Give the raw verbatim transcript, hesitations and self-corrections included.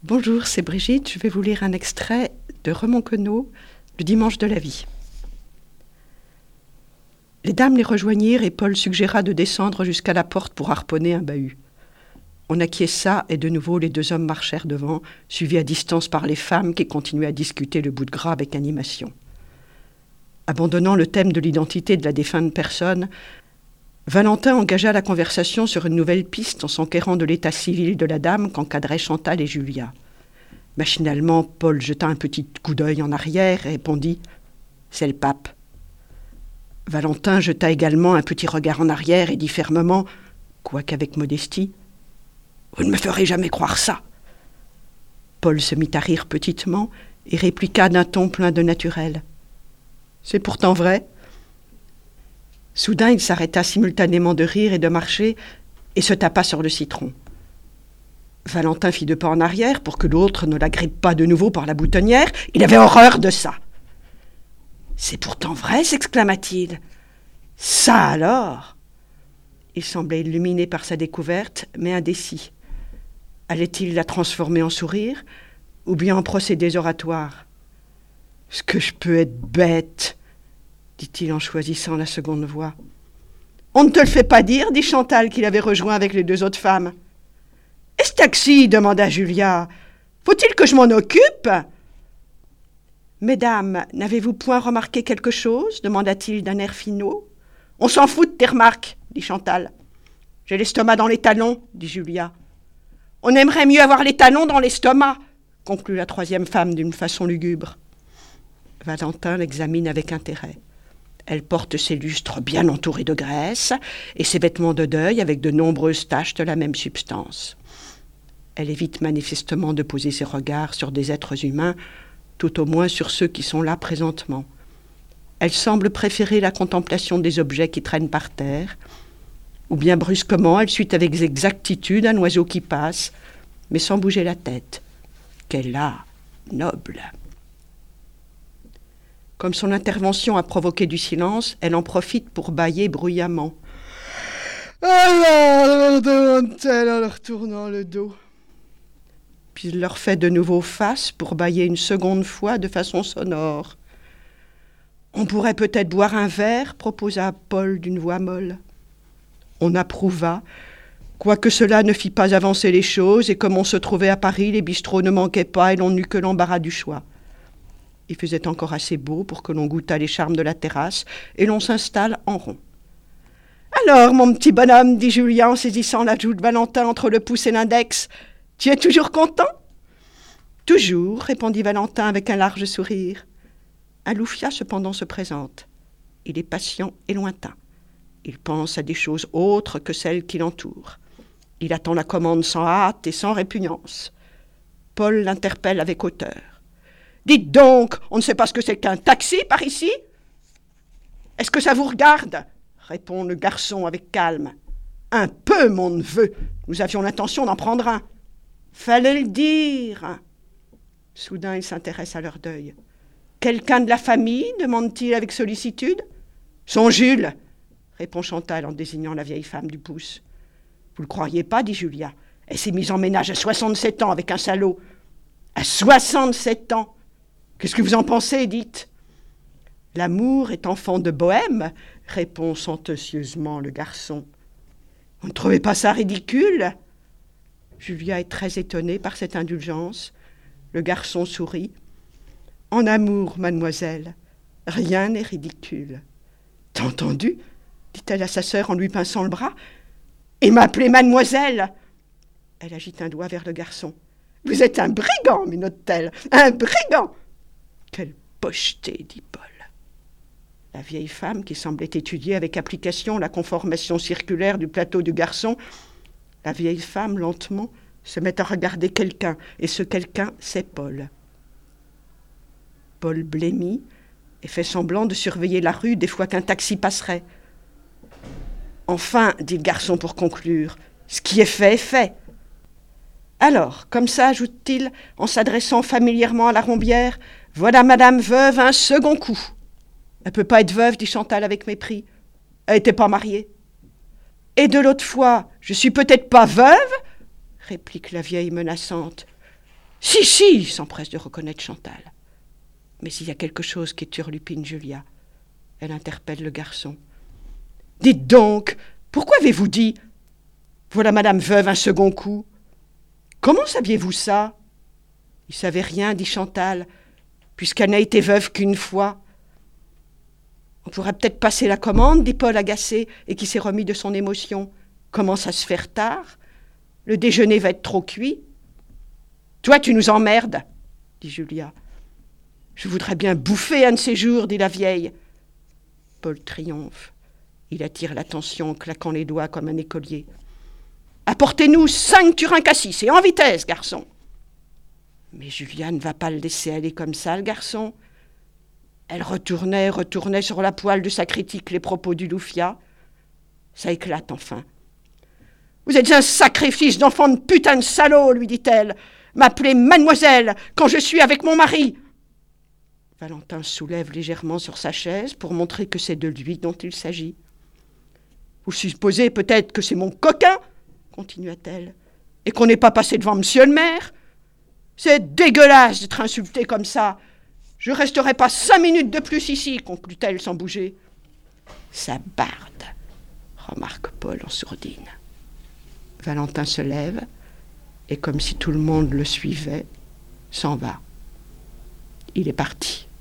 Bonjour, c'est Brigitte. Je vais vous lire un extrait de Raymond Queneau, Le dimanche de la vie. Les dames les rejoignirent et Paul suggéra de descendre jusqu'à la porte pour harponner un bahut. On acquiesça et de nouveau les deux hommes marchèrent devant, suivis à distance par les femmes qui continuaient à discuter le bout de gras avec animation. Abandonnant le thème de l'identité de la défunte personne, Valentin engagea la conversation sur une nouvelle piste en s'enquérant de l'état civil de la dame qu'encadraient Chantal et Julia. Machinalement, Paul jeta un petit coup d'œil en arrière et répondit « C'est le pape ». Valentin jeta également un petit regard en arrière et dit fermement, quoiqu'avec modestie, « Vous ne me ferez jamais croire ça !» Paul se mit à rire petitement et répliqua d'un ton plein de naturel. « C'est pourtant vrai !» Soudain, il s'arrêta simultanément de rire et de marcher et se tapa sur le citron. Valentin fit deux pas en arrière pour que l'autre ne l'agrippe pas de nouveau par la boutonnière. Il avait horreur de ça. « C'est pourtant vrai !» s'exclama-t-il. « Ça alors !» Il semblait illuminé par sa découverte, mais indécis. Allait-il la transformer en sourire ou bien en procédés oratoires ? « Est-ce que je peux être bête ?» dit-il en choisissant la seconde voix. « On ne te le fait pas dire » dit Chantal, qui l'avait rejoint avec les deux autres femmes. « Et ce taxi » demanda Julia. « Faut-il que je m'en occupe ?»« Mesdames, n'avez-vous point remarqué quelque chose ?» demanda-t-il d'un air finaud. « On s'en fout de tes remarques » dit Chantal. « J'ai l'estomac dans les talons » dit Julia. « On aimerait mieux avoir les talons dans l'estomac » conclut la troisième femme d'une façon lugubre. Valentin l'examine avec intérêt. Elle porte ses lustres bien entourés de graisse et ses vêtements de deuil avec de nombreuses taches de la même substance. Elle évite manifestement de poser ses regards sur des êtres humains, tout au moins sur ceux qui sont là présentement. Elle semble préférer la contemplation des objets qui traînent par terre, ou bien brusquement elle suit avec exactitude un oiseau qui passe, mais sans bouger la tête. Qu'elle a, noble. Comme son intervention a provoqué du silence, elle en profite pour bâiller bruyamment. « Alors » demande-t-elle en leur tournant le dos. Puis il leur fait de nouveau face pour bâiller une seconde fois de façon sonore. « On pourrait peut-être boire un verre » proposa Paul d'une voix molle. On approuva, quoique cela ne fit pas avancer les choses, et comme on se trouvait à Paris, les bistrots ne manquaient pas et l'on n'eut que l'embarras du choix. Il faisait encore assez beau pour que l'on goûtât les charmes de la terrasse et l'on s'installe en rond. « Alors, mon petit bonhomme, » dit Julien en saisissant la joue de Valentin entre le pouce et l'index, « tu es toujours content ?»« Toujours, » répondit Valentin avec un large sourire. Un loufia cependant se présente. Il est patient et lointain. Il pense à des choses autres que celles qui l'entourent. Il attend la commande sans hâte et sans répugnance. Paul l'interpelle avec hauteur. « Dites donc, on ne sait pas ce que c'est qu'un taxi par ici ?»« Est-ce que ça vous regarde ?» répond le garçon avec calme. « Un peu, mon neveu. Nous avions l'intention d'en prendre un. »« Fallait le dire !» Soudain, il s'intéresse à leur deuil. « Quelqu'un de la famille ?» demande-t-il avec sollicitude. « Son Jules !» répond Chantal en désignant la vieille femme du pouce. « Vous le croiriez pas ?» dit Julia. « Elle s'est mise en ménage à soixante-sept ans avec un salaud. »« À soixante-sept ans !» Qu'est-ce que vous en pensez, dites ? L'amour est enfant de bohème, répond sentencieusement le garçon. Vous ne trouvez pas ça ridicule ? Julia est très étonnée par cette indulgence. Le garçon sourit. En amour, mademoiselle, rien n'est ridicule. T'as entendu ? dit-elle à sa sœur en lui pinçant le bras. Et m'appeler mademoiselle ? Elle agite un doigt vers le garçon. Vous êtes un brigand, minote-t-elle, un brigand ! Quelle pocheté, dit Paul. La vieille femme, qui semblait étudier avec application la conformation circulaire du plateau du garçon, la vieille femme, lentement, se met à regarder quelqu'un, et ce quelqu'un, c'est Paul. Paul blêmit et fait semblant de surveiller la rue des fois qu'un taxi passerait. Enfin, dit le garçon pour conclure, ce qui est fait est fait. Alors, comme ça, ajoute-t-il, en s'adressant familièrement à la Rombière, voilà madame veuve un second coup. Elle peut pas être veuve, dit Chantal avec mépris. Elle était pas mariée. Et de l'autre fois, je suis peut-être pas veuve, réplique la vieille menaçante. Si, si, s'empresse de reconnaître Chantal. Mais il y a quelque chose qui turlupine Julia. Elle interpelle le garçon. Dites donc, pourquoi avez-vous dit? Voilà madame veuve un second coup. Comment saviez-vous ça? Il savait rien, dit Chantal, puisqu'elle n'a été veuve qu'une fois. On pourrait peut-être passer la commande, dit Paul agacé, et qui s'est remis de son émotion. Commence à se faire tard. Le déjeuner va être trop cuit. Toi, tu nous emmerdes, dit Julia. Je voudrais bien bouffer un de ces jours, dit la vieille. Paul triomphe. Il attire l'attention en claquant les doigts comme un écolier. Apportez-nous cinq turins cassis, et en vitesse, garçon. Mais Julia ne va pas le laisser aller comme ça, le garçon. Elle retournait, retournait sur la poêle de sa critique les propos du loufia. Ça éclate enfin. Vous êtes un sacré fils d'enfant de putain de salaud, lui dit-elle. M'appeler mademoiselle quand je suis avec mon mari. Valentin soulève légèrement sur sa chaise pour montrer que c'est de lui dont il s'agit. Vous supposez peut-être que c'est mon coquin, continua-t-elle, et qu'on n'est pas passé devant monsieur le maire. C'est dégueulasse d'être insulté comme ça. Je ne resterai pas cinq minutes de plus ici, conclut-elle sans bouger. Ça barde, remarque Paul en sourdine. Valentin se lève et, comme si tout le monde le suivait, s'en va. Il est parti.